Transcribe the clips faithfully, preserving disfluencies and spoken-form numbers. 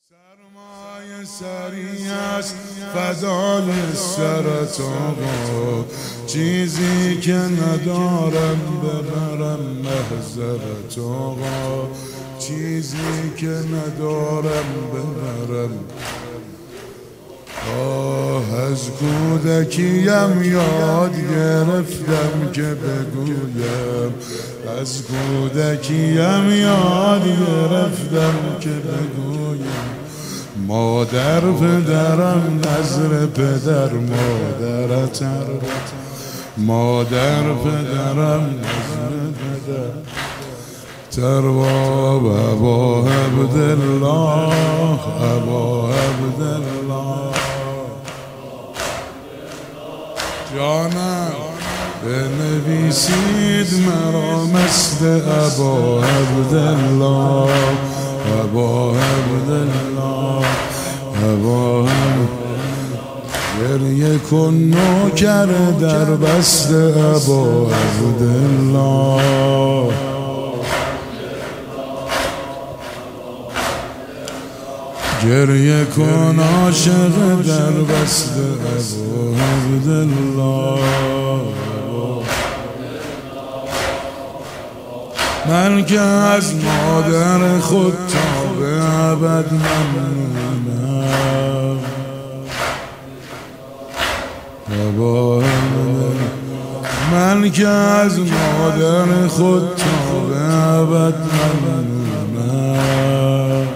سرمایه سری است فدای سرت آقا، چیزی که ندارم ببرم محضرت آقا، چیزی که ندارم ببرم. آه از کودکیم یاد گرفتم که بگویم، از کودکیم یاد گرفتم که بگویم، مادر پدرم نظر پدر مادرتر، مادر پدرم نظر پدر ترواب ابا عبدالله، ابا عبدالله جانم بنویسید مرا مست ابا عبدالله، ابا عبدالله، ابا عبدالله. گریه کن نوکر در بست ابا عبدالله، گریه کن عاشق در بست ابا عبدالله. من که از مادر خود تا به ابد ممنونم، ابا عبدالله. من که از مادر خود تا به ابد ممنونم،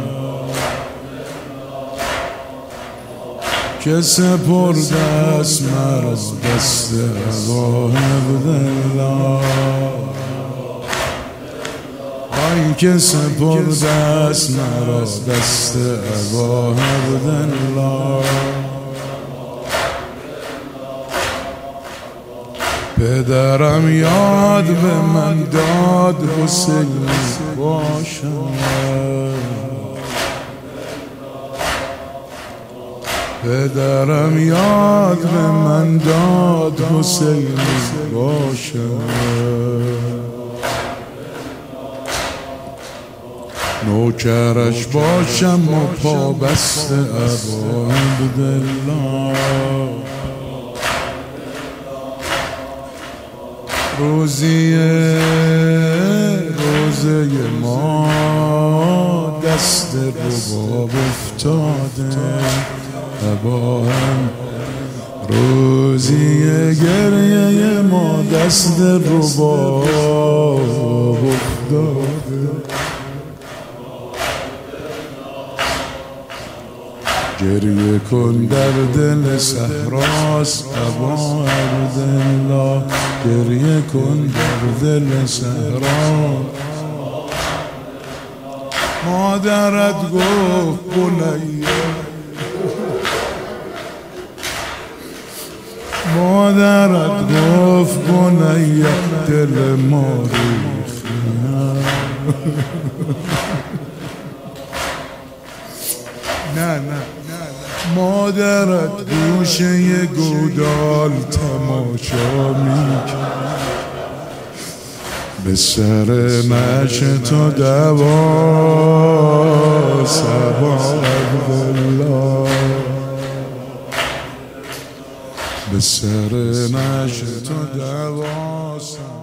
که سپرده است مرا دست ابا عبدالله، آی که سپرده است مرا دست ابا عبدالله. پدرم یاد به من داد حسین باشم، پدرم یاد به من داد حسین باشم، نوکرش باشم و پا بست ابا عبدالله. روزی روزه ما دست رباب افتاده ابا هم، روزی گریه ما دست رباب افتاده. گریه کن در دل صحراست ابا عبدالله، گریه کن در دل صحرا. مادرت گفت بنیه، مادرت گفت بنیه دل ما ریختم. نه نه مادرت گوشه گودال تماشا میکرد، به سر مش تو دواس ابا عبدالله، به سر مش تو دواس.